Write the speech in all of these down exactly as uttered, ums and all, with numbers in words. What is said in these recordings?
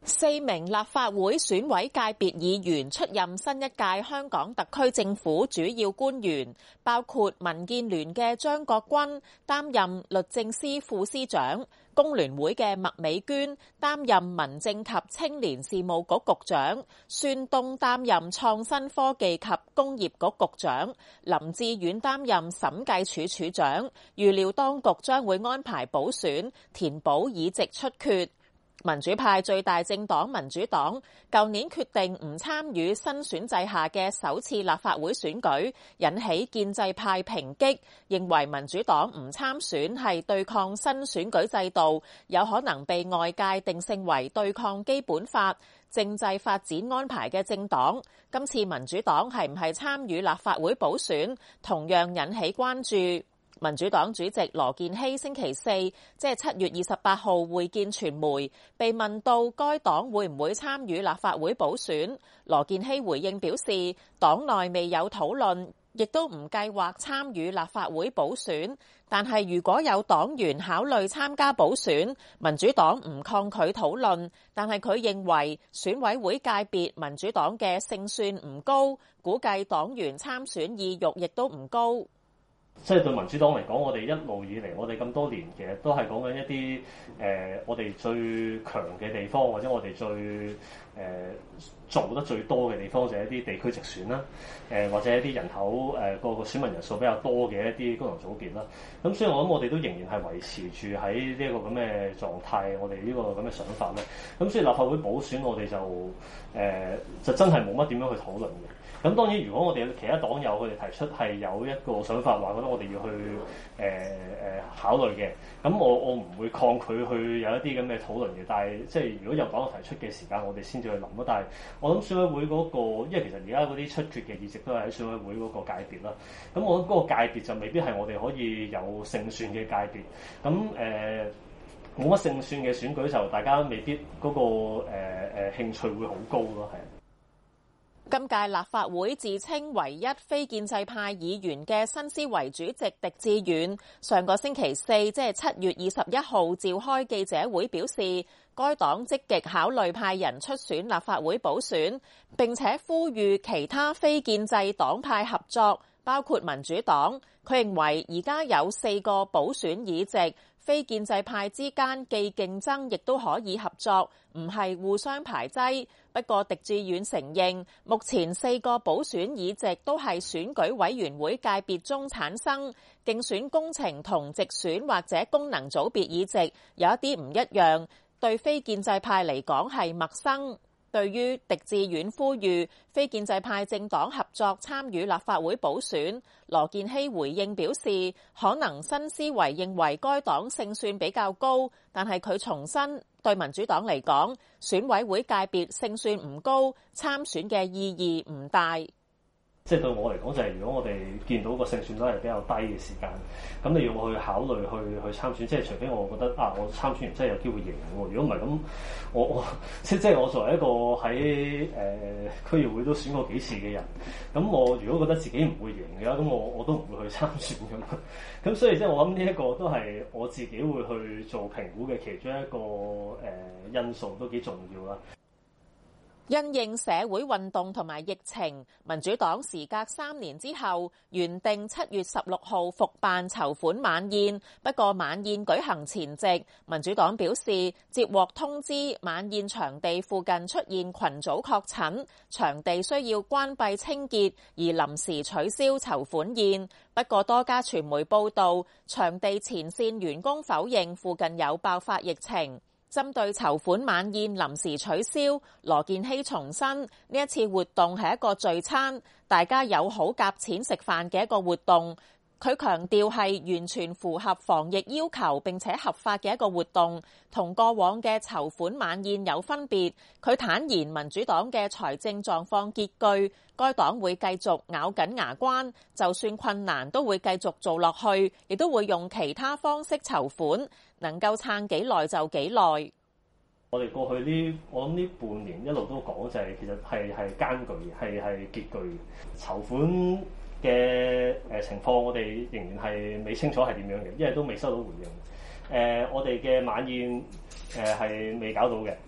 四名立法會選委界別議員出任新一屆香港特區政府主要官員，包括民建聯嘅張國軍擔任律政司副司長，工聯會嘅麥美娟擔任民政及青年事務局局長，孫東擔任創新科技及工業局局長，林志遠擔任審計署署長。預料當局將會安排補選，填補議席出缺。民主派最大政黨民主黨舊年決定唔參與新選制下嘅首次立法會選舉，引起建制派抨擊，認為民主黨唔參選係對抗新選舉制度，有可能被外界定性為對抗基本法、政制發展安排嘅政黨。今次民主黨係唔係參與立法會補選，同樣引起關注。民主黨主席羅健熙星期四，即係七月二十八號會見傳媒，被問到該黨會唔會參與立法會補選，羅健熙回應表示，黨內未有討論，亦都唔計劃參與立法會補選，但係如果有黨員考慮參加補選，民主黨唔抗拒討論，但係佢認為選委會界別民主黨嘅勝算唔高，估計黨員參選意欲亦都唔高。 即係對民主黨嚟講，我哋一路以嚟，我哋咁多年其實都係講緊一啲誒、呃，我哋最強嘅地方，或者我哋最誒、呃、做得最多嘅地方，就係一啲地區直選啦，誒、呃、或者一啲人口誒、呃、個個選民人數比較多嘅一啲功能組別啦。咁所以我諗我哋都仍然係維持住喺呢一個咁嘅狀態，我哋呢個咁嘅想法咧。咁所以立法會補選，我哋就誒、呃、就真係冇乜點樣去討論嘅。咁當然，如果我哋其他黨友佢哋提出係有一個想法，話覺得我哋要去誒誒、呃呃、考慮嘅，咁我我唔會抗拒去有一啲咁嘅討論嘅。但係即係如果有黨提出嘅時間，我哋先至去諗咯。但係我諗選委會嗰、那個，因為其實而家嗰啲出缺嘅議席都係喺選委會嗰個界別啦。咁我諗嗰個界別就未必係我哋可以有勝算嘅界別。咁誒冇乜勝算嘅選舉就大家未必嗰、那個誒誒、呃、興趣會好高咯，係。 今屆立法會自稱唯一非建制派議員嘅新思維主席狄志遠，上個星期四即係七月二十一號召開記者會，表示該黨積極考慮派人出選立法會補選，並且呼籲其他非建制黨派合作，包括民主黨。佢認為而家有四個補選議席，非建制派之間既競爭亦都可以合作，唔係互相排擠。不過狄志遠承認，目前四個補選議席都係選舉委員會界別中產生，競選工程同直選或者功能組別議席有一啲唔一樣，對非建制派嚟講係陌生。對於狄志遠呼籲非建制派政黨合作參與立法會補選，羅健熙回應表示，可能新思維認為該黨勝算比較高，但係佢重申對民主黨嚟講，選委會界別勝算唔高，參選嘅意義唔大。 即係對我嚟講，就係如果我哋見到個勝算都係比較低嘅時間，咁你要我去考慮去去參選，即係除非我覺得啊，我參選完真係有機會贏喎。如果唔係咁，我我即即係我作為一個喺誒、呃、區議會都選過幾次嘅人，咁我如果覺得自己唔會贏嘅話，咁我我都唔會去參選㗎嘛。咁所以即係我諗呢一個都係我自己會去做評估嘅其中一個誒、呃、因素，都幾重要啦。 因應社會運動同埋疫情，民主黨時隔三年之後原定七月十六號復辦籌款晚宴，不過晚宴舉行前夕，民主黨表示接獲通知，晚宴場地附近出現群組確診，場地需要關閉清潔，而臨時取消籌款宴。不過多家傳媒報道，場地前線員工否認附近有爆發疫情。針對籌款晚宴臨時取消，羅健熙重申呢一次活動係一個聚餐，大家友好夾錢食飯嘅一個活動。佢強調係完全符合防疫要求並且合法嘅一個活動，同過往嘅籌款晚宴有分別。佢坦言民主黨嘅財政狀況拮據，該黨會繼續咬緊牙關，就算困難都會繼續做落去，亦都會用其他方式籌款，能夠撐幾耐就幾耐。 我哋過去呢，我諗呢半年一路都講就係、是、其實係係艱巨，係係拮據籌款嘅誒情況，我哋仍然係未清楚係點樣嘅，因為都未收到回應。誒、呃，我哋嘅晚宴誒係未搞到嘅，咁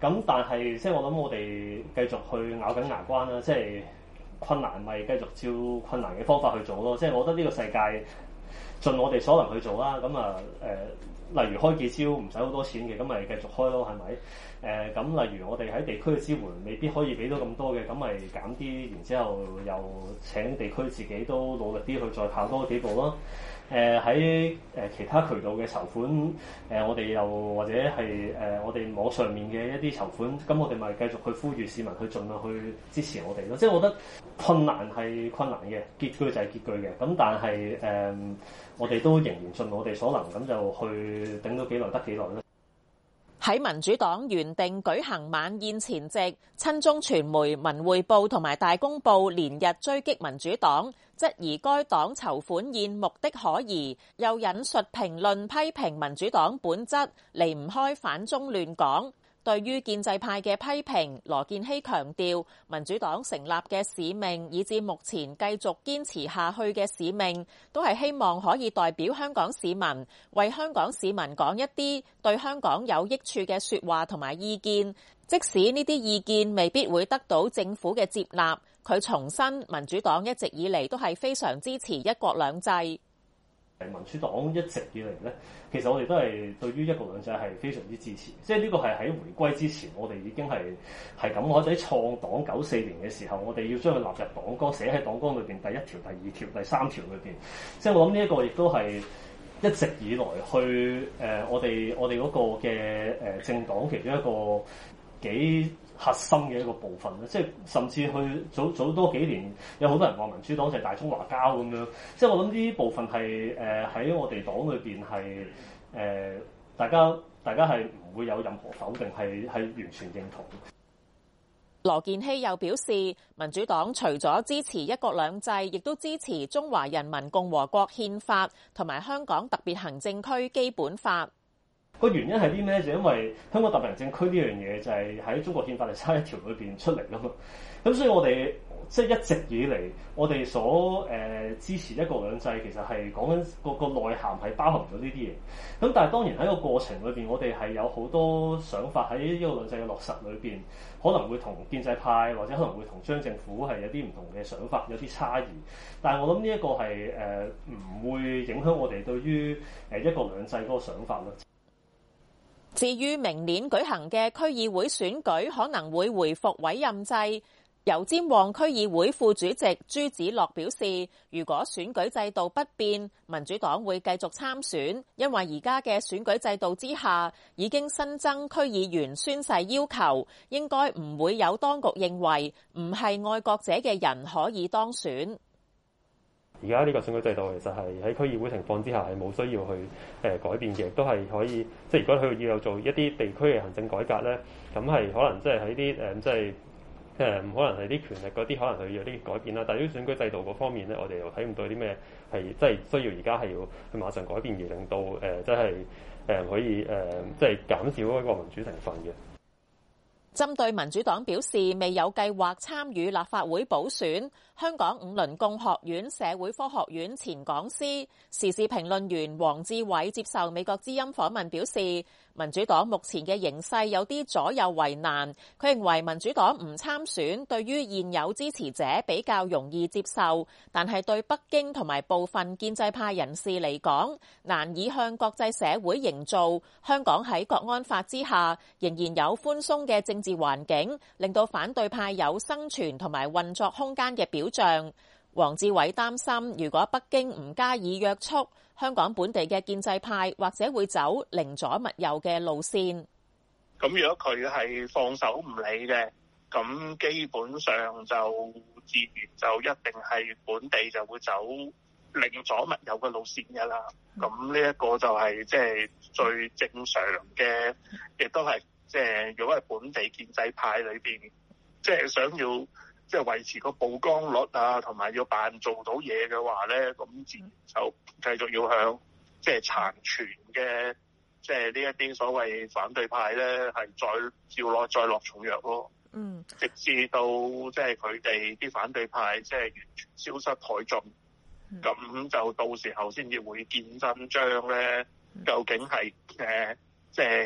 咁但係即係我諗我哋繼續去咬緊牙關啦，即係困難咪繼續照困難嘅方法去做咯。即係我覺得呢個世界盡我哋所能去做啦。咁啊誒，例如開記招唔使好多錢嘅，咁咪繼續開咯，係咪？誒、呃、咁例如我哋喺地區嘅支援未必可以俾到咁多嘅，咁咪減啲，然之後又請地區自己都努力啲去再跑多幾步咯。誒喺誒其他渠道嘅籌款，誒、呃、我哋又或者係誒、呃、我哋網上面嘅一啲籌款，咁我哋咪繼續去呼籲市民去盡量去支持我哋咯。即係我覺得困難係困難嘅，拮據就係拮據嘅。咁但係誒、呃、我哋都仍然盡我哋所能，咁就去頂到幾耐得幾耐咯。 喺民主黨原定舉行晚宴前夕，親中傳媒《文匯報》同埋《大公報》連日追擊民主黨，質疑該黨籌款宴目的可疑，又引述評論批評民主黨本質離唔開反中亂港。對於建制派嘅批評，羅健熙強調民主黨成立嘅使命，以至目前繼續堅持下去嘅使命，都係希望可以代表香港市民，為香港市民講一啲對香港有益處嘅說話同埋意見，即使呢啲意見未必會得到政府嘅接納。佢重申民主黨一直以嚟都係非常支持一國兩制。 民主黨一直以嚟咧，其實我哋都係對於一國兩制係非常之支持，即係呢個係喺回歸之前，我哋已經係係咁。我哋喺創黨九四年嘅時候，我哋要將佢納入黨綱，寫喺黨綱裏邊第一條、第二條、第三條裏邊。即係我諗呢一個亦都係一直以來去誒、呃，我哋我哋嗰個嘅誒政黨其中一個幾核心嘅一個部分咧，即係甚至去早早多幾年，有好多人話民主黨就係大中華膠咁樣。即係我諗呢部分係誒喺我哋黨裏邊係誒大家大家係唔會有任何否定，係係完全認同。 羅健熙又表示，民主黨除咗支持一國兩制，亦都支持中華人民共和國憲法同埋香港特別行政區基本法。 個原因係啲咩？就因為香港特別行政區呢樣嘢就係喺中國憲法第三十一條裏邊出嚟㗎嘛。咁所以我哋即係一直以嚟，我哋所誒、呃、支持一國兩制，其實係講緊個個內涵係包含咗呢啲嘢。咁但係當然喺個過程裏邊，我哋係有好多想法喺一國兩制嘅落實裏邊，可能會同建制派或者可能會同中央政府係有啲唔同嘅想法，有啲差異。但係我諗呢一個係誒唔會影響我哋對於誒一國兩制嗰個想法咯。 至於明年舉行嘅區議會選舉可能會回復委任制，油尖旺區議會副主席朱子樂表示，如果選舉制度不變，民主黨會繼續參選，因為而家嘅選舉制度之下已經新增區議員宣誓要求，應該唔會有當局認為唔係愛國者嘅人可以當選。 而家呢個選舉制度其實係喺區議會情況之下係冇需要去誒改變嘅，都係可以。即係如果佢要有做一啲地區嘅行政改革咧，咁係可能即係喺啲誒即係誒唔可能係啲權力嗰啲，可能佢有啲改變啦。但係啲選舉制度嗰方面咧，我哋又睇唔到啲咩係即係需要而家係要去馬上改變，而令到誒即係誒可以誒即係減少嗰個民主成分嘅。 針對民主黨表示未有計劃參與立法會補選，香港五輪貢學院社會科學院前講師、時事評論員黃志偉接受美國之音訪問表示，民主黨目前嘅形勢有啲左右為難，佢認為民主黨唔參選對於現有支持者比較容易接受，但係對北京同埋部分建制派人士嚟講，難以向國際社會營造香港喺國安法之下仍然有寬鬆嘅政治環境，令到反對派有生存同埋運作空間嘅表象。黃志偉擔心，如果北京唔加以約束，香港本地嘅建制派或者會走寧左勿右嘅路線。 咁如果佢係放手唔理嘅，咁基本上就自然就一定係本地就會走寧左勿右嘅路線㗎啦。咁呢一個就係即係最正常嘅，亦都係即係如果係本地建制派裏邊，即係想要即係維持個曝光率啊，同埋要扮做到嘢嘅話咧，咁自然就繼續要向即係殘存嘅即係呢一啲所謂反對派咧，係再照落再落重藥咯。嗯，直至到即係佢哋啲反對派即係完全消失殆盡，咁、嗯、就到時候先至會見真章咧。究竟係誒即係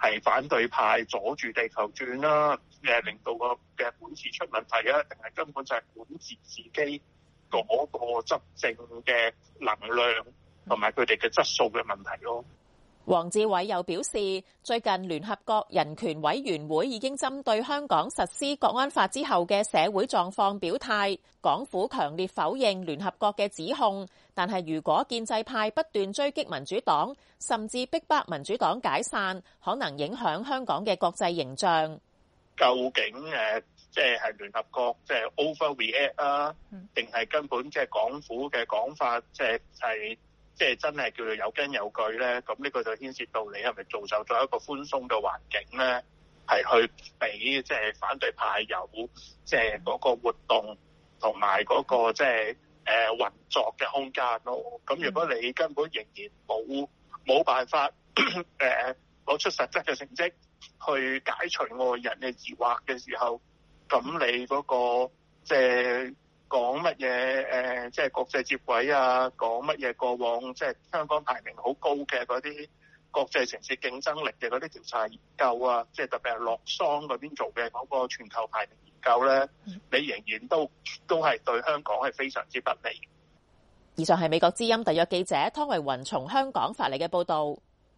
係反對派阻住地球轉啦，誒令到個嘅管治出問題啊，定係根本就係管治自己嗰個執政嘅能量同埋佢哋嘅質素嘅問題咯。 黃志偉又表示，最近聯合國人權委員會已經針對香港實施國安法之後嘅社會狀況表態，港府強烈否認聯合國嘅指控，但係如果建制派不斷追擊民主黨，甚至逼迫民主黨解散，可能影響香港嘅國際形象。 究竟誒即係係聯合國即係 overreact 啊，定係根本即係港府嘅講法即係係？即係真係叫做有根有據咧，咁呢個就牽涉到你係咪造就咗一個寬鬆嘅環境咧，係去俾即係反對派有即係嗰個活動同埋嗰個即係誒運作嘅空間咯。咁如果你根本仍然冇冇辦法誒攞出實質嘅成績去解除外人嘅疑惑嘅時候，咁你嗰個即係講乜嘢誒，即係國際接軌啊，講乜嘢過往即係香港排名好高嘅嗰啲國際城市競爭力嘅嗰啲調查研究啊，即係特別係洛桑嗰邊做嘅嗰個全球排名研究咧，你仍然都都係對香港係非常之不利。 以上係美國之音特約記者湯慧雲從香港發嚟嘅報導。